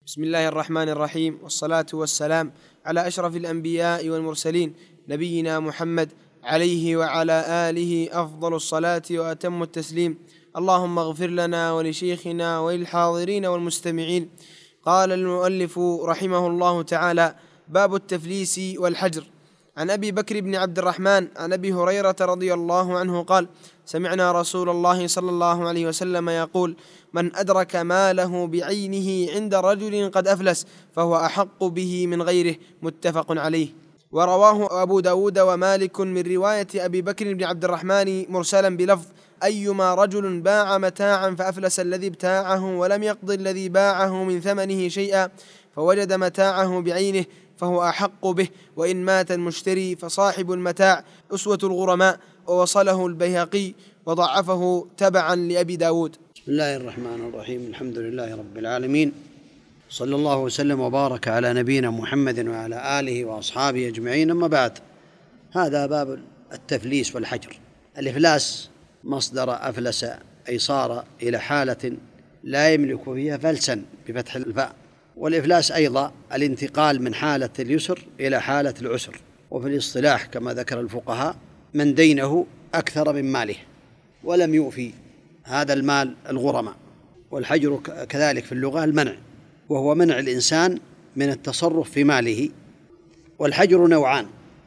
بسم الله الرحمن الرحيم، والصلاة والسلام على أشرف الأنبياء والمرسلين نبينا محمد عليه وعلى آله أفضل الصلاة وأتم التسليم. اللهم اغفر لنا ولشيخنا وللحاضرين والمستمعين. قال المؤلف رحمه الله تعالى: باب التفليس والحجر. عن أبي بكر بن عبد الرحمن عن أبي هريرة رضي الله عنه قال: سمعنا رسول الله صلى الله عليه وسلم يقول: من أدرك ماله بعينه عند رجل قد أفلس فهو أحق به من غيره. متفق عليه. ورواه أبو داود ومالك من رواية أبي بكر بن عبد الرحمن مرسلا بلفظ: أيما رجل باع متاعا فأفلس الذي ابتاعه ولم يقض الذي باعه من ثمنه شيئا فوجد متاعه بعينه فهو أحق به، وإن مات المشتري فصاحب المتاع أسوة الغرماء. ووصله البيهقي وضعفه تبعا لأبي داود. بسم الله الرحمن الرحيم. الحمد لله رب العالمين، صلى الله وسلم وبارك على نبينا محمد وعلى آله وأصحابه أجمعين. أما بعد، هذا باب التفليس والحجر. الإفلاس مصدر أفلس، أي صار إلى حالة لا يملك فيها فلسا بفتح الفاء. والإفلاس أيضا الانتقال من حالة اليسر إلى حالة العسر. وفي الاصطلاح كما ذكر الفقهاء: من دينه أكثر من ماله ولم يوفي هذا المال الغرماء. والحجر كذلك في اللغة المنع، وهو منع الإنسان من التصرف في ماله. والحجر نوعان: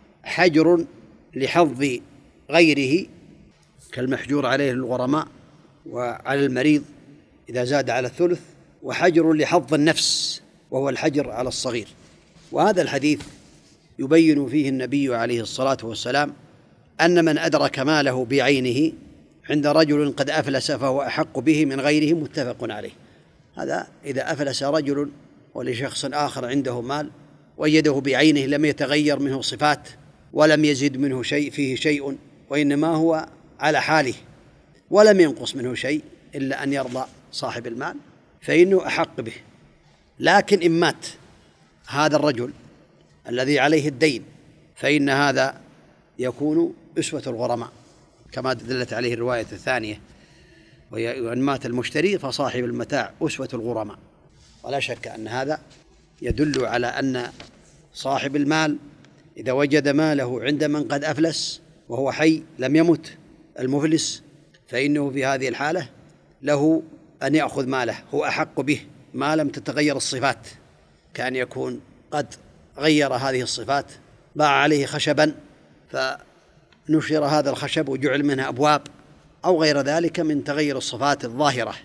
حجر لحظ غيره كالمحجور عليه الغرماء وعلى المريض إذا زاد على الثلث، وحجر لحظ النفس وهو الحجر على الصغير. وهذا الحديث يبين فيه النبي عليه الصلاة والسلام أن من أدرك ماله بعينه عند رجل قد أفلس فهو أحق به من غيره. متفق عليه. هذا إذا أفلس رجل ولشخص آخر عنده مال وجده بعينه لم يتغير منه صفات ولم يزد منه شيء فيه شيء، وإنما هو على حاله ولم ينقص منه شيء إلا أن يرضى صاحب المال، فإنه أحق به. لكن إن مات هذا الرجل الذي عليه الدين فإن هذا يكون أسوة الغرماء كما دلت عليه الرواية الثانية: وإن مات المشتري فصاحب المتاع أسوة الغرماء. ولا شك أن هذا يدل على أن صاحب المال إذا وجد ماله عند من قد أفلس وهو حي لم يمت المفلس، فإنه في هذه الحالة له أن يأخذ ماله، هو أحق به ما لم تتغير الصفات. كان يكون قد غير هذه الصفات، باع عليه خشبا فنشر هذا الخشب وجعل منه أبواب أو غير ذلك من تغير الصفات الظاهرة،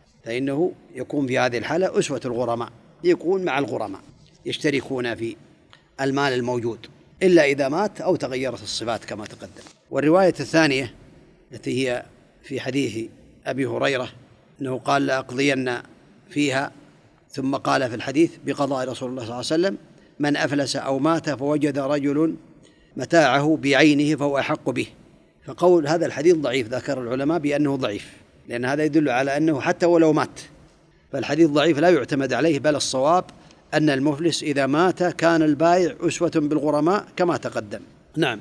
فإنه يكون في هذه الحالة أسوة الغرماء، يكون مع الغرماء يشتركون في المال الموجود، إلا إذا مات أو تغيرت الصفات كما تقدم. والرواية الثانية التي هي في حديث أبي هريرة أنه قال: لأقضين فيها، ثم قال في الحديث بقضاء رسول الله صلى الله عليه وسلم: من أفلس أو مات فوجد رجل متاعه بعينه فهو أحق به. فقول هذا الحديث ضعيف، ذكر العلماء بأنه ضعيف، لأن هذا يدل على أنه حتى ولو مات فالحديث ضعيف لا يعتمد عليه، بل الصواب أن المفلس إذا مات كان البائع أسوة بالغرماء كما تقدم. نعم.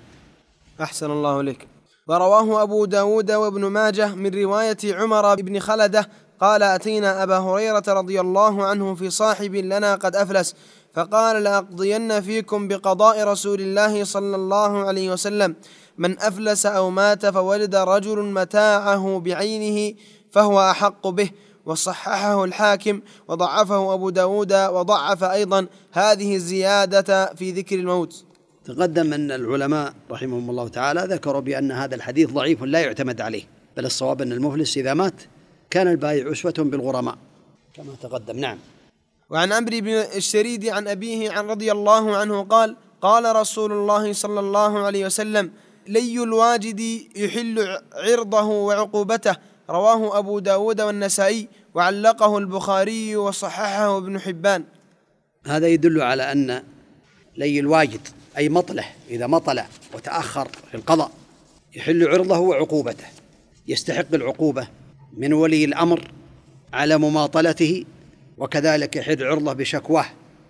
أحسن الله إليك. ورواه أبو داود وابن ماجه من رواية عمر بن خلدة قال: أتينا أبا هريرة رضي الله عنه في صاحب لنا قد أفلس، فقال: لأقضين فيكم بقضاء رسول الله صلى الله عليه وسلم: من أفلس أو مات فوجد رجل متاعه بعينه فهو أحق به. وصححه الحاكم وضعفه أبو داود، وضعف أيضا هذه الزيادة في ذكر الموت. تقدم أن العلماء رحمهم الله تعالى ذكروا بأن هذا الحديث ضعيف لا يعتمد عليه، بل الصواب أن المفلس إذا مات كان البائع أسوة بالغرماء كما تقدم. نعم. وعن عمرو بن الشريد عن أبيه عن رضي الله عنه قال: قال رسول الله صلى الله عليه وسلم: لي الواجد يحل عرضه وعقوبته. رواه أبو داود والنسائي، وعلقه البخاري وصححه ابن حبان. هذا يدل على أن لي الواجد أي مطله، إذا مطل وتأخر في القضاء يحل عرضه وعقوبته، يستحق العقوبة من ولي الأمر على مماطلته، وكذلك يحل عرضه بشكواه،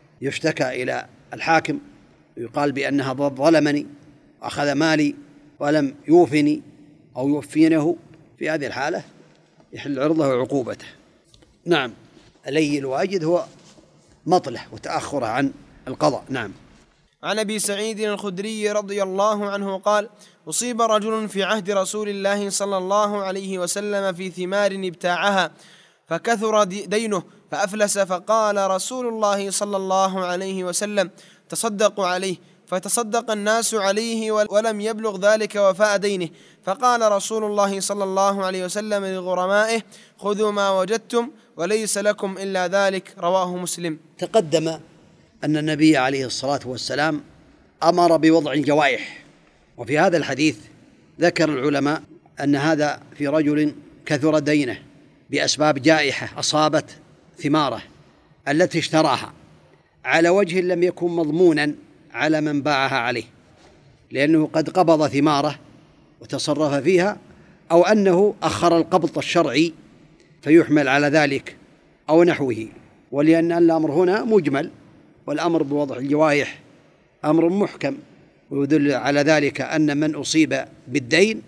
يشتكى إلى الحاكم ويقال بأنها ظلمني وأخذ مالي ولم يوفني أو يوفينه. في هذه الحالة يحل عرضه وعقوبته. نعم. لي الواجد هو مطله وتأخره عن القضاء. نعم. عن أبي سعيد الخدري رضي الله عنه قال: أصيب رجل في عهد رسول الله صلى الله عليه وسلم في ثمار ابتاعها فكثر دينه فأفلس، فقال رسول الله صلى الله عليه وسلم: تصدقوا عليه. فتصدق الناس عليه ولم يبلغ ذلك وفاء دينه، فقال رسول الله صلى الله عليه وسلم لغرمائه: خذوا ما وجدتم وليس لكم إلا ذلك. رواه مسلم. تقدم أن النبي عليه الصلاة والسلام أمر بوضع الجوائح، وفي هذا الحديث ذكر العلماء أن هذا في رجل كثر دينه بأسباب جائحة أصابت ثماره التي اشتراها على وجه لم يكن مضمونا على من باعها عليه، لأنه قد قبض ثماره وتصرف فيها، أو أنه أخر القبض الشرعي فيحمل على ذلك أو نحوه، ولأن الأمر هنا مجمل، والأمر بوضع الجوائح أمر محكم، ويدل على ذلك أن من أصيب بالدين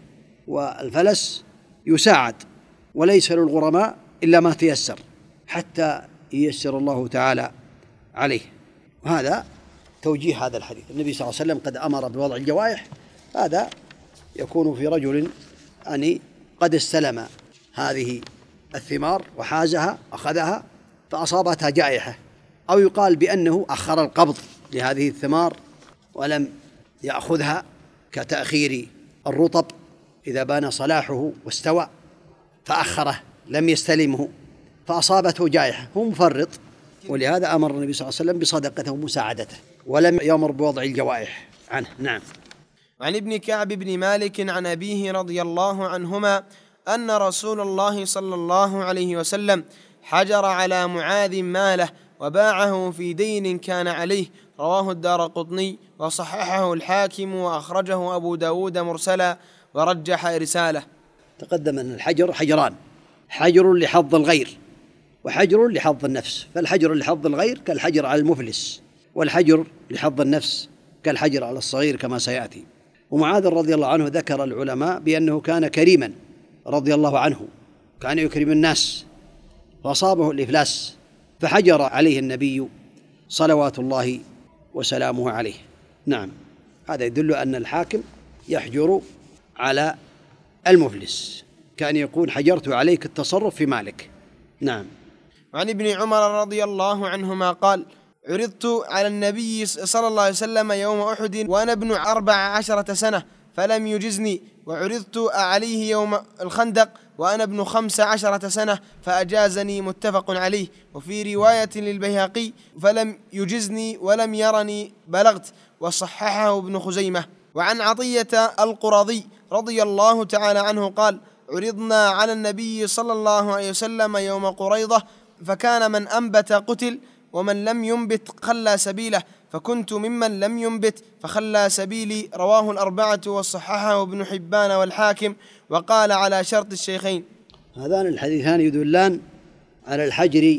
والفلس يساعد، وليس للغرماء إلا ما تيسر حتى ييسر الله تعالى عليه. وهذا توجيه هذا الحديث. النبي صلى الله عليه وسلم قد أمر بوضع الجوائح، هذا يكون في رجل أن قد استلم هذه الثمار وحازها أخذها فأصابتها جائحة، أو يقال بأنه أخر القبض لهذه الثمار ولم يأخذها، كتأخير الرطب إذا بان صلاحه واستوى فأخره لم يستلمه فأصابته جائحة، هو مفرط، ولهذا أمر النبي صلى الله عليه وسلم بصدقته ومساعدته ولم يأمر بوضع الجوائح عنه. نعم. عن ابن كعب بن مالك عن أبيه رضي الله عنهما أن رسول الله صلى الله عليه وسلم حجر على معاذ ماله وباعه في دين كان عليه. رواه الدارقطني وصححه الحاكم وأخرجه أبو داود مرسلا ورجح إرساله. تقدم أن الحجر حجران: حجر لحظ الغير وحجر لحظ النفس، فالحجر لحظ الغير كالحجر على المفلس، والحجر لحظ النفس كالحجر على الصغير كما سيأتي. ومعاذ رضي الله عنه ذكر العلماء بأنه كان كريما رضي الله عنه، كان يكرم الناس فأصابه الإفلاس فحجر عليه النبي صلوات الله وسلامه عليه. نعم. هذا يدل أن الحاكم يحجر على المفلس، كان يقول: حجرت عليك التصرف في مالك. نعم. عن ابن عمر رضي الله عنهما قال: عرضت على النبي صلى الله عليه وسلم يوم أحد وأنا ابن 14 سنة فلم يجزني، وعرضت عليه يوم الخندق وأنا ابن 15 سنة فأجازني. متفق عليه. وفي رواية للبيهقي: فلم يجزني ولم يرني بلغت، وصححه ابن خزيمة. وعن عطية القرظي رضي الله تعالى عنه قال: عرضنا على النبي صلى الله عليه وسلم يوم قريضة فكان من أنبت قتل ومن لم ينبت خلى سبيله، فكنت ممن لم ينبت فخلى سبيلي. رواه الأربعة وصححه ابن حبان والحاكم وقال على شرط الشيخين. هذان الحديثان يدلان على الحجر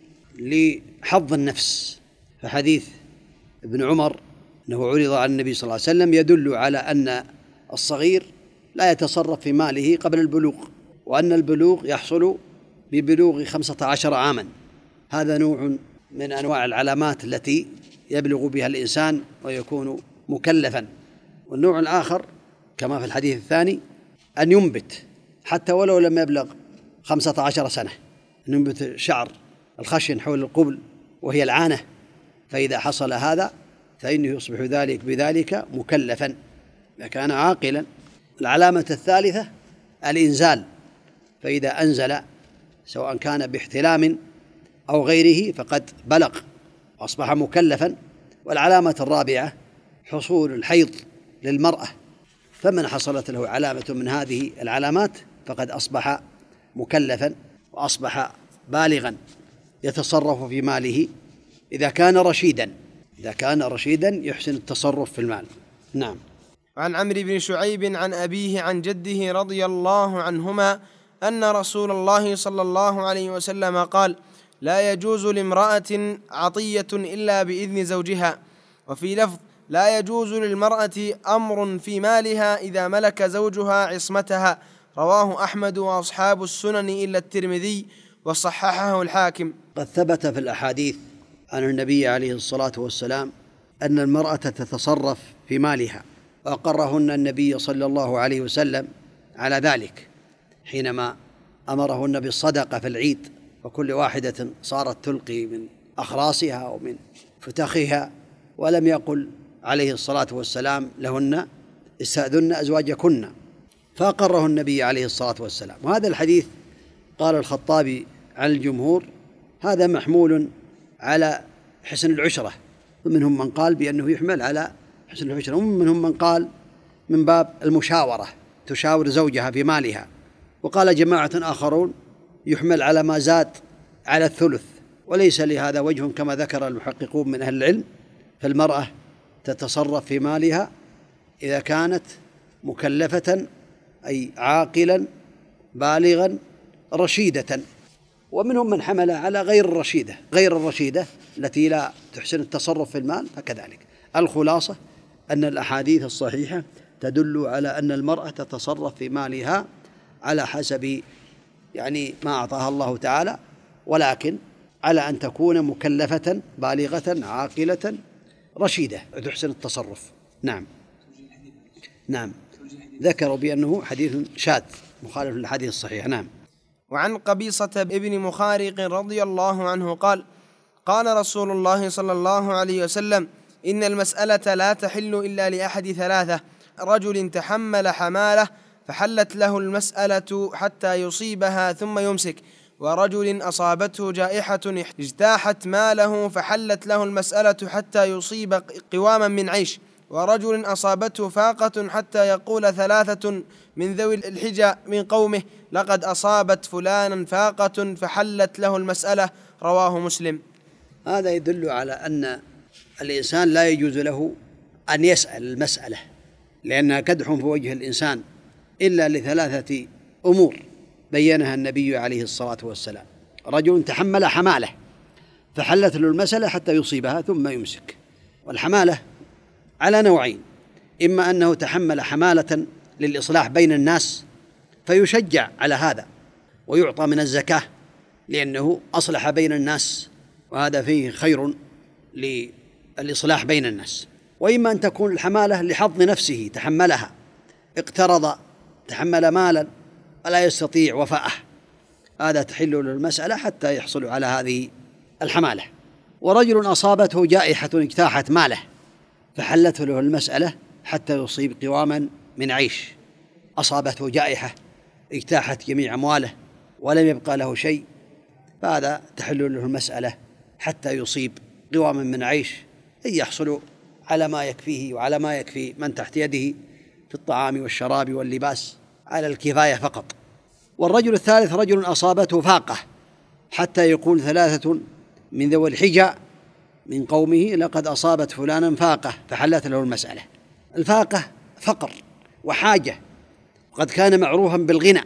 لحظ النفس، فحديث ابن عمر أنه عرض على النبي صلى الله عليه وسلم يدل على أن الصغير لا يتصرف في ماله قبل البلوغ، وأن البلوغ يحصل ببلوغ 15 عاما. هذا نوع من أنواع العلامات التي يبلغ بها الإنسان ويكون مكلفا. والنوع الآخر كما في الحديث الثاني أن ينبت حتى ولو لم يبلغ 15 سنة، أن ينبت شعر الخشن حول القبل وهي العانة، فإذا حصل هذا فإنه يصبح ذلك بذلك مكلفا إذا كان عاقلا. العلامة الثالثة الإنزال، فإذا أنزل سواء كان باحتلام أو غيره فقد بلغ وأصبح مكلفا. والعلامة الرابعة حصول الحيض للمرأة، فمن حصلت له علامة من هذه العلامات فقد أصبح مكلفا وأصبح بالغا يتصرف في ماله إذا كان رشيدا. إذا كان رشيدا يحسن التصرف في المال. نعم. عن عمرو بن شعيب عن أبيه عن جده رضي الله عنهما أن رسول الله صلى الله عليه وسلم قال: لا يجوز لامرأة عطية إلا بإذن زوجها. وفي لفظ: لا يجوز للمرأة أمر في مالها إذا ملك زوجها عصمتها. رواه أحمد وأصحاب السنن إلا الترمذي وصححه الحاكم. قد ثبت في الأحاديث عن النبي عليه الصلاة والسلام أن المرأة تتصرف في مالها، وأقرهن النبي صلى الله عليه وسلم على ذلك حينما أمرهن بالصدقة في العيد، وكل واحدة صارت تلقي من أخراصها ومن فتخها، ولم يقل عليه الصلاة والسلام لهن استأذن أزواجكن، فأقره النبي عليه الصلاة والسلام. وهذا الحديث قال الخطابي عن الجمهور هذا محمول على حسن العشرة، ومنهم من قال بأنه يحمل على حسن العشرة، ومنهم من قال من باب المشاورة، تشاور زوجها في مالها. وقال جماعة آخرون يحمل على ما زاد على الثلث، وليس لهذا وجه كما ذكر المحققون من أهل العلم. فالمرأة تتصرف في مالها إذا كانت مكلفة أي عاقلا بالغا رشيدة، ومنهم من حمل على غير الرشيدة التي لا تحسن التصرف في المال، فكذلك. الخلاصة أن الأحاديث الصحيحة تدل على أن المرأة تتصرف في مالها على حسب ما أعطاها الله تعالى، ولكن على أن تكون مكلفة بالغة عاقلة رشيدة تحسن التصرف. نعم ذكروا بأنه حديث شاذ مخالف للحديث الصحيح. نعم. وعن قبيصة ابن مخارق رضي الله عنه قال: قال رسول الله صلى الله عليه وسلم: إن المسألة لا تحل إلا لأحد ثلاثة: رجل تحمل حمالة فحلت له المسألة حتى يصيبها ثم يمسك، ورجل أصابته جائحة اجتاحت ماله فحلت له المسألة حتى يصيب قواما من عيش، ورجل أصابته فاقة حتى يقول ثلاثة من ذوي الحجى من قومه: لقد أصابت فلانا فاقة فحلت له المسألة. رواه مسلم. هذا يدل على أن الإنسان لا يجوز له أن يسأل المسألة، لأنها كدح في وجه الإنسان، إلا لثلاثة أمور بينها النبي عليه الصلاة والسلام: رجل تحمل حمالة فحلت له المسألة حتى يصيبها ثم يمسك. والحمالة على نوعين: إما أنه تحمل حمالة للإصلاح بين الناس فيشجع على هذا ويعطى من الزكاة لأنه أصلح بين الناس، وهذا فيه خير للإصلاح بين الناس. وإما أن تكون الحمالة لحظ نفسه، تحملها، اقترض، تحمل مالا ولا يستطيع وفاءه، هذا تحل له المسألة حتى يحصل على هذه الحمالة. ورجل أصابته جائحة اجتاحت ماله فحلته له المسألة حتى يصيب قواما من عيش. أصابته جائحة اجتاحت جميع أمواله ولم يبقى له شيء، فهذا تحل له المسألة حتى يصيب قواما من عيش، أن يحصل على ما يكفيه وعلى ما يكفي من تحت يده في الطعام والشراب واللباس على الكفاية فقط. والرجل الثالث: رجل أصابته فاقة حتى يقول ثلاثة من ذوي الحجى من قومه: لقد أصابت فلانا فاقة فحلت له المسألة. الفاقة فقر وحاجة، وقد كان معروفا بالغنى،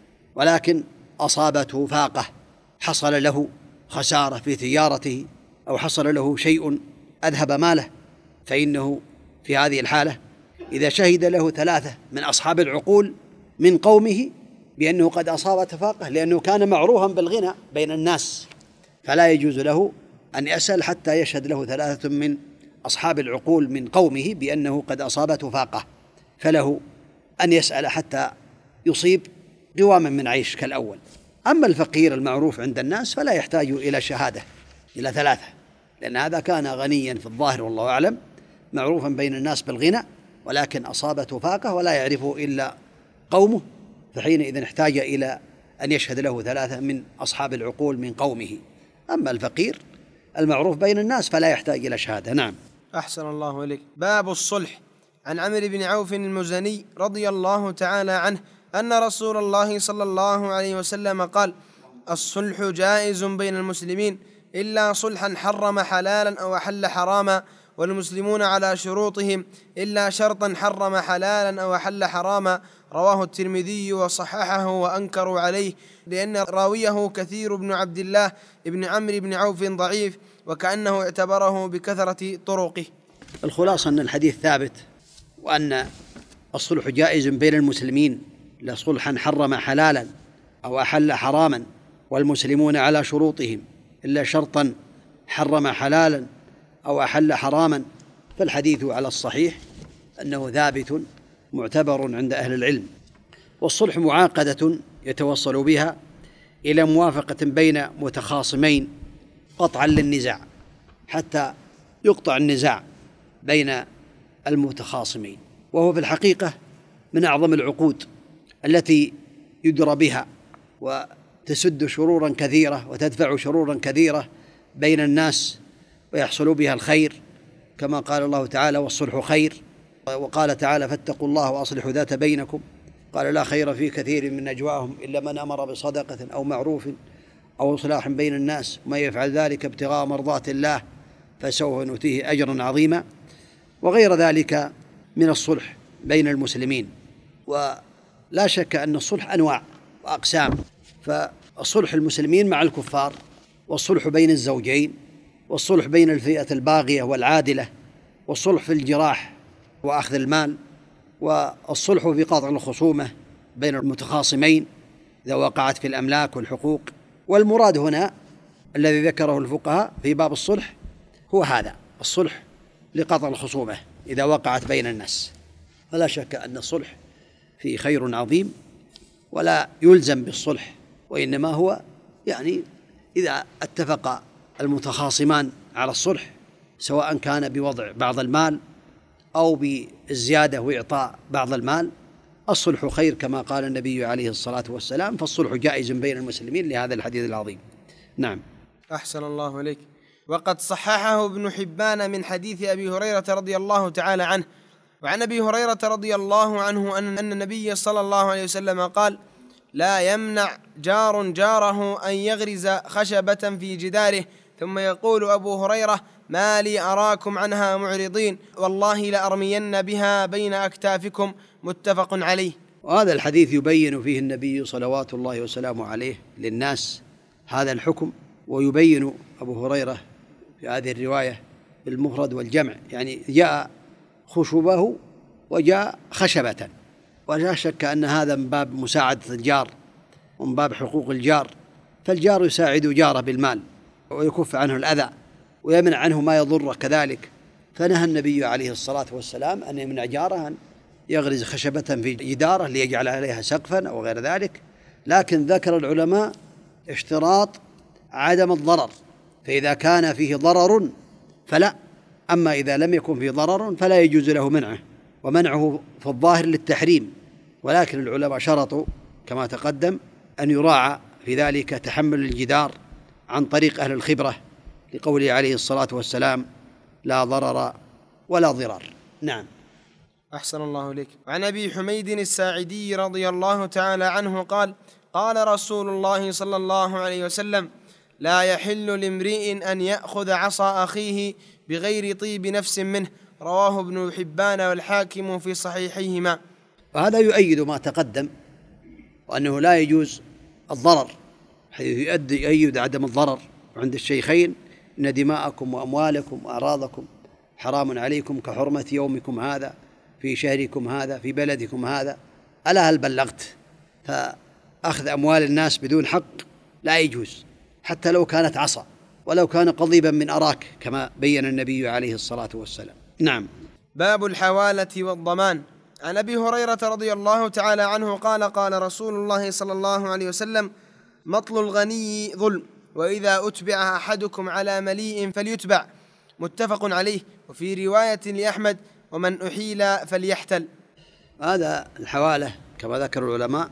ولكن أصابته فاقة، حصل له خسارة في تجارته أو حصل له شيء أذهب ماله، فإنه في هذه الحالة إذا شهد له ثلاثة من أصحاب العقول من قومه بأنه قد أصابت فاقة، لأنه كان معروفا بالغنى بين الناس، فلا يجوز له أن يسأل حتى يشهد له ثلاثة من أصحاب العقول من قومه بأنه قد أصابته فاقة، فله أن يسأل حتى يصيب قواما من عيش كالأول. أما الفقير المعروف عند الناس فلا يحتاج إلى شهادة إلى ثلاثة، لأن هذا كان غنيا في الظاهر والله أعلم، معروفا بين الناس بالغنى، ولكن أصابته فاقة ولا يعرفه إلا قومه، فحينئذ احتاج إلى أن يشهد له ثلاثة من أصحاب العقول من قومه. أما الفقير المعروف بين الناس فلا يحتاج إلى شهادة. نعم. أحسن الله إليك. باب الصلح. عن عمرو بن عوف المزني رضي الله تعالى عنه أن رسول الله صلى الله عليه وسلم قال: الصلح جائز بين المسلمين إلا صلحا حرم حلالا أو أحل حراما، والمسلمون على شروطهم إلا شرطا حرم حلالا أو أحل حراما. رواه الترمذي وصححه وأنكروا عليه لأن راويه كثير بن عبد الله بن عمرو بن عوف ضعيف، وكأنه اعتبره بكثرة طرقه. الخلاصة أن الحديث ثابت، وأن الصلح جائز بين المسلمين لا صلحا حرم حلالا أو أحل حراما، والمسلمون على شروطهم إلا شرطا حرم حلالا أو أحل حراما، فالحديث على الصحيح أنه ثابت معتبر عند أهل العلم. والصلح معاقدة يتوصل بها إلى موافقة بين متخاصمين قطعا للنزاع حتى يقطع النزاع بين المتخاصمين، وهو في الحقيقة من أعظم العقود التي يدرى بها وتسد شرورا كثيرة وتدفع شرورا كثيرة بين الناس ويحصل بها الخير، كما قال الله تعالى: والصلح خير. وقال تعالى: فاتقوا الله وأصلحوا ذات بينكم. قال: لا خير في كثير من نجواهم إلا من أمر بصدقة أو معروف أو إصلاح بين الناس، ومن يفعل ذلك ابتغاء مرضات الله فسوف نؤتيه أجرا عظيما، وغير ذلك من الصلح بين المسلمين. ولا شك أن الصلح أنواع وأقسام، فالصلح المسلمين مع الكفار، والصلح بين الزوجين، والصلح بين الفئة الباغية والعادلة، والصلح في الجراح وأخذ المال، والصلح في قطع الخصومة بين المتخاصمين إذا وقعت في الأملاك والحقوق. والمراد هنا الذي ذكره الفقهاء في باب الصلح هو هذا الصلح لقطع الخصومة إذا وقعت بين الناس. فلا شك أن الصلح فيه خير عظيم، ولا يلزم بالصلح، وإنما هو يعني إذا اتفق المتخاصمان على الصلح سواء كان بوضع بعض المال أو بالزيادة وإعطاء بعض المال، الصلح خير كما قال النبي عليه الصلاة والسلام، فالصلح جائز بين المسلمين لهذا الحديث العظيم. نعم. أحسن الله إليك. وقد صححه ابن حبان من حديث أبي هريرة رضي الله تعالى عنه. وعن أبي هريرة رضي الله عنه أن النبي صلى الله عليه وسلم قال: لا يمنع جار جاره أن يغرز خشبة في جداره ثم يقول أبو هريرة: ما لي أراكم عنها معرضين، والله لأرمين بها بين أكتافكم. متفق عليه. وهذا الحديث يبين فيه النبي صلوات الله وسلامه عليه للناس هذا الحكم، ويبين أبو هريرة في هذه الرواية بالمفرد والجمع، يعني جاء خشبه وجاء خشبة، ولا شك أن هذا من باب مساعدة الجار ومن باب حقوق الجار، فالجار يساعد جاره بالمال ويكف عنه الأذى ويمنع عنه ما يضره كذلك. فنهى النبي عليه الصلاة والسلام أن يمنع جاره أن يغرز خشبة في جداره ليجعل عليها سقفا أو غير ذلك، لكن ذكر العلماء اشتراط عدم الضرر، فإذا كان فيه ضرر فلا، أما إذا لم يكن فيه ضرر فلا يجوز له منعه، ومنعه في الظاهر للتحريم، ولكن العلماء شرطوا كما تقدم أن يراعى في ذلك تحمل الجدار عن طريق أهل الخبرة، لقوله عليه الصلاة والسلام: لا ضرر ولا ضرار. نعم. أحسن الله إليك. وعن أبي حميد الساعدي رضي الله تعالى عنه قال: قال رسول الله صلى الله عليه وسلم: لا يحل لامرئ أن يأخذ عصا أخيه بغير طيب نفس منه. رواه ابن حبان والحاكم في صحيحيهما. وهذا يؤيد ما تقدم، وأنه لا يجوز الضرر، حيث يؤيد عدم الضرر عند الشيخين: إن دماءكم وأموالكم وأعراضكم حرام عليكم كحرمة يومكم هذا في شهركم هذا في بلدكم هذا. ألا هل بلغت؟ فأخذ أموال الناس بدون حق لا يجوز، حتى لو كانت عصا ولو كان قضيبا من أراك، كما بين النبي عليه الصلاة والسلام. نعم. باب الحوالة والضمان. عن أبي هريرة رضي الله تعالى عنه قال: قال رسول الله صلى الله عليه وسلم: مطل الغني ظلم، وإذا أتبع أحدكم على مليء فليتبع. متفق عليه. وفي رواية لأحمد: ومن أحيل فليحتل. هذا الحوالة كما ذكر العلماء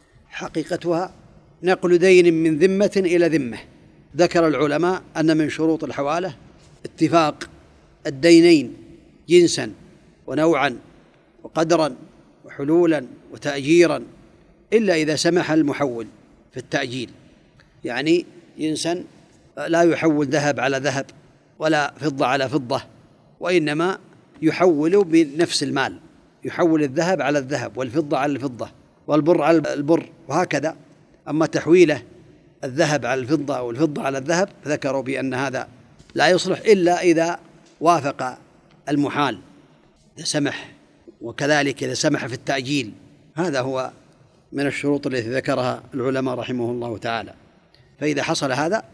حقيقتها نقل دين من ذمة إلى ذمة. ذكر العلماء أن من شروط الحوالة اتفاق الدينين جنسا ونوعا وقدرا وحلولا وتأجيرا، إلا إذا سمح المحول في التأجيل، يعني جنسا لا يحول ذهب على ذهب ولا فضة على فضة، وإنما يحول بنفس المال، يحول الذهب على الذهب والفضة على الفضة والبر على البر وهكذا. أما تحويله الذهب على الفضة أو الفضة على الذهب فذكروا بأن هذا لا يصلح إلا إذا وافق المحال، إذا سمح، وكذلك إذا سمح في التأجيل. هذا هو من الشروط التي ذكرها العلماء رحمه الله تعالى. فإذا حصل هذا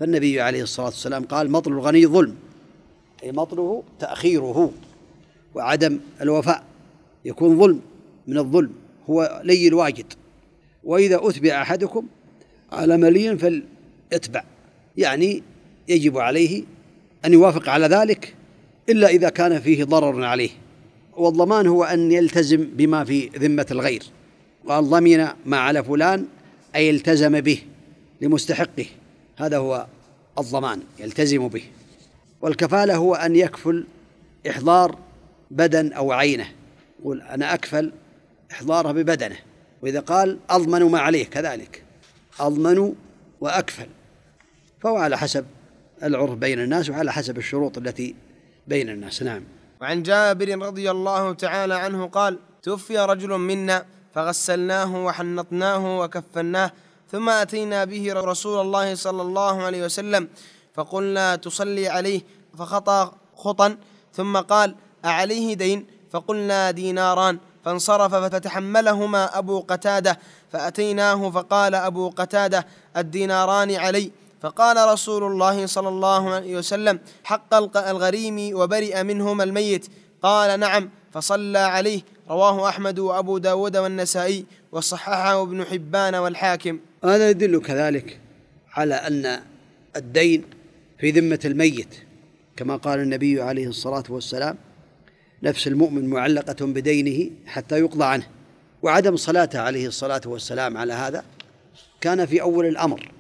فالنبي عليه الصلاة والسلام قال مطل الغني ظلم، أي مطله تأخيره وعدم الوفاء، يكون ظلم من الظلم هو لي الواجد. وإذا أتبع أحدكم على ملي فليتبع، يعني يجب عليه أن يوافق على ذلك إلا إذا كان فيه ضرر عليه. والضمان هو أن يلتزم بما في ذمة الغير، قال ضمن ما على فلان أي التزم به لمستحقه، هذا هو الضمان، يلتزم به. والكفالة هو أن يكفل إحضار بدن أو عينه، يقول أنا أكفل إحضاره ببدنه. وإذا قال أضمن ما عليه كذلك، أضمن وأكفل، فهو على حسب العرف بين الناس وعلى حسب الشروط التي بين الناس. نعم. وعن جابر رضي الله تعالى عنه قال: توفي رجل منا فغسلناه وحنطناه وكفناه، ثم أتينا به رسول الله صلى الله عليه وسلم فقلنا تصلي عليه، فخطى خطا ثم قال: أعليه دين؟ فقلنا ديناران، فانصرف فتحملهما أبو قتادة، فأتيناه فقال أبو قتادة: الديناران علي. فقال رسول الله صلى الله عليه وسلم: حق الغريم وبرئ منهما الميت. قال: نعم. فصلى عليه. رواه أحمد وأبو داود والنسائي، وصححه ابن حبان والحاكم. هذا يدل كذلك على أن الدين في ذمة الميت، كما قال النبي عليه الصلاة والسلام: نفس المؤمن معلقة بدينه حتى يقضى عنه. وعدم صلاته عليه الصلاة والسلام على هذا كان في أول الأمر،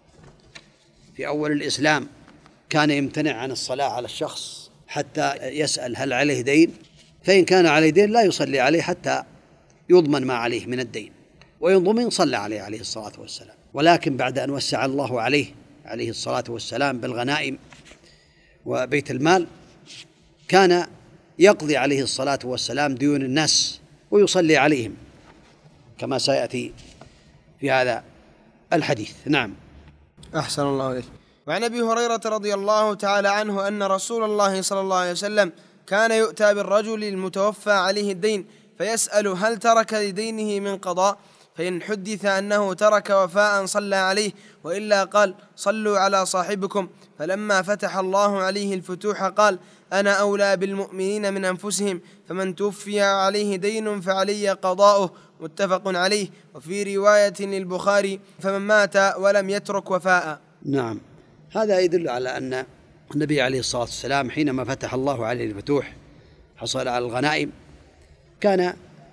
في أول الإسلام كان يمتنع عن الصلاة على الشخص حتى يسأل هل عليه دين، فإن كان عليه دين لا يصلي عليه حتى يضمن ما عليه من الدين، وإن ضمن صلى عليه عليه الصلاة والسلام. ولكن بعد أن وسع الله عليه عليه الصلاة والسلام بالغنائم وبيت المال، كان يقضي عليه الصلاة والسلام ديون الناس ويصلي عليهم، كما سيأتي في هذا الحديث. نعم. أحسن الله إليك. وعن أبي هريرة رضي الله تعالى عنه أن رسول الله صلى الله عليه وسلم كان يؤتى بالرجل المتوفى عليه الدين فيسأل هل ترك لدينه من قضاء، فإن حدث أنه ترك وفاء صلى عليه، وإلا قال: صلوا على صاحبكم. فلما فتح الله عليه الفتوح قال: أنا أولى بالمؤمنين من أنفسهم، فمن توفي عليه دين فعلي قضاؤه. متفق عليه. وفي رواية للبخاري: فمن مات ولم يترك وفاء. نعم. هذا يدل على أن النبي عليه الصلاة والسلام حينما فتح الله عليه الفتوح حصل على الغنائم كان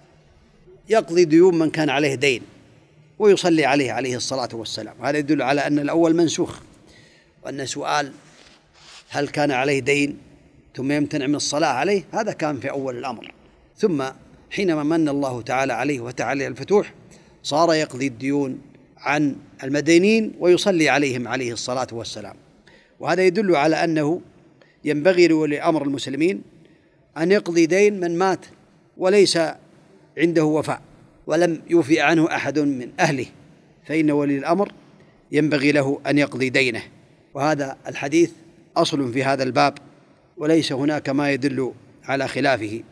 يقضي ديون من كان عليه دين ويصلي عليه عليه الصلاة والسلام. هذا يدل على أن الأول منسوخ، وأن سؤال هل كان عليه دين ثم يمتنع من الصلاة عليه هذا كان في أول الأمر، ثم حينما من الله تعالى عليه وتعالى الفتوح صار يقضي الديون عن المدينين ويصلي عليهم عليه الصلاة والسلام. وهذا يدل على أنه ينبغي لولي أمر المسلمين أن يقضي دين من مات وليس عنده وفاء ولم يوفي عنه أحد من أهله، فإن ولي الأمر ينبغي له أن يقضي دينه. وهذا الحديث أصل في هذا الباب، وليس هناك ما يدل على خلافه،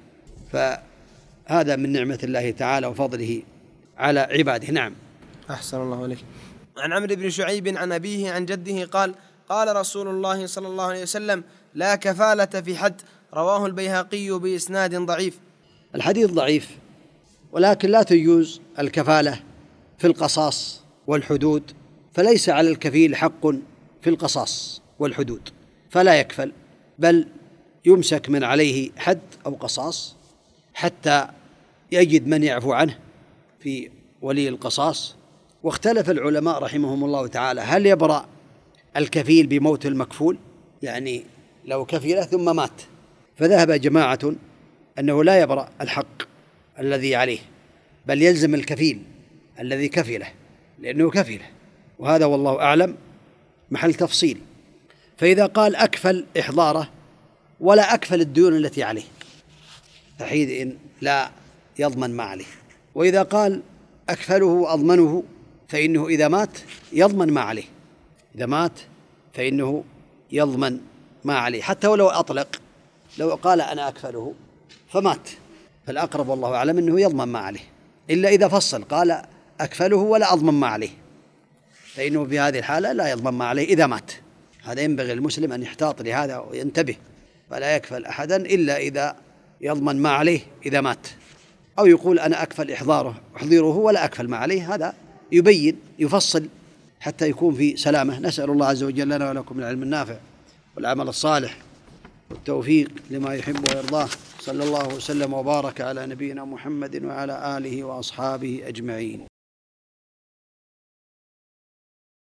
فهذا من نعمة الله تعالى وفضله على عباده. نعم. أحسن الله إليك. عن عمرو بن شعيب عن أبيه عن جده قال: قال رسول الله صلى الله عليه وسلم: لا كفالة في حد. رواه البيهقي بإسناد ضعيف. الحديث ضعيف، ولكن لا تجوز الكفالة في القصاص والحدود، فليس على الكفيل حق في القصاص والحدود، فلا يكفل، بل يمسك من عليه حد أو قصاص حتى يجد من يعفو عنه في ولي القصاص. واختلف العلماء رحمهم الله تعالى هل يبرأ الكفيل بموت المكفول، يعني لو كفل ثم مات، فذهب جماعة أنه لا يبرأ الحق الذي عليه، بل يلزم الكفيل الذي كفله لأنه كفله، وهذا والله أعلم محل تفصيل. فإذا قال أكفل إحضاره ولا أكفل الديون التي عليه فحينئذ لا يضمن ما عليه، وإذا قال أكفله أضمنه فإنه إذا مات يضمن ما عليه، إذا مات فإنه يضمن ما عليه حتى ولو أطلق، لو قال أنا أكفله فمات، فالأقرب والله أعلم أنه يضمن ما عليه، إلا إذا فصل قال أكفله ولا أضمن ما عليه، فإنه في هذه الحالة لا يضمن ما عليه إذا مات. هذا ينبغي المسلم أن يحتاط لهذا وينتبه، فلا يكفل أحدا إلا إذا يضمن ما عليه إذا مات، أو يقول أنا أكفل أحضره ولا أكفل ما عليه. هذا يبين يفصل حتى يكون في سلامة. نسأل الله عز وجل لنا ولكم العلم النافع والعمل الصالح والتوفيق لما يحب ويرضاه. صلى الله وسلم وبارك على نبينا محمد وعلى آله وأصحابه أجمعين.